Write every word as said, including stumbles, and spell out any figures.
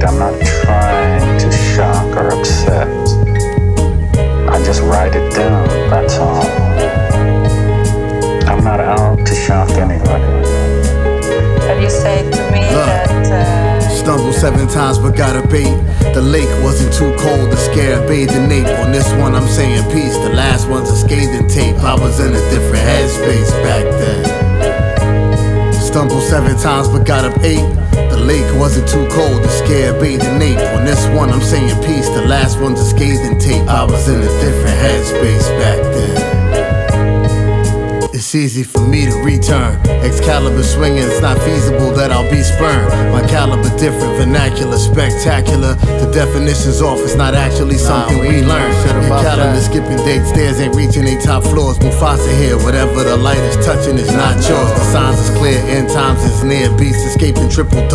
I'm not trying to shock or upset. I just write it down, that's all. I'm not out to shock anybody. But you say to me Look. that uh, Stumbled seven times but got a bait. The lake wasn't too cold to scare a bathing ape. On this one I'm saying peace, the last one's a scathing tape. I was in a different headspace back then. Stumbled seven times but got a eight. The lake wasn't too cold to scare a bathing ape. On this one I'm saying peace, the last one's a scathing tape. I was in a different headspace back then. It's easy for me to return. Excalibur swinging, it's not feasible that I'll be spurned. My caliber different, vernacular, spectacular. The definition's off, it's not actually something we learn. Your calendar skipping date stairs ain't reaching they top floors. Mufasa here, whatever the light is touching is not yours. The signs is clear, end times is near. Beasts escaping triple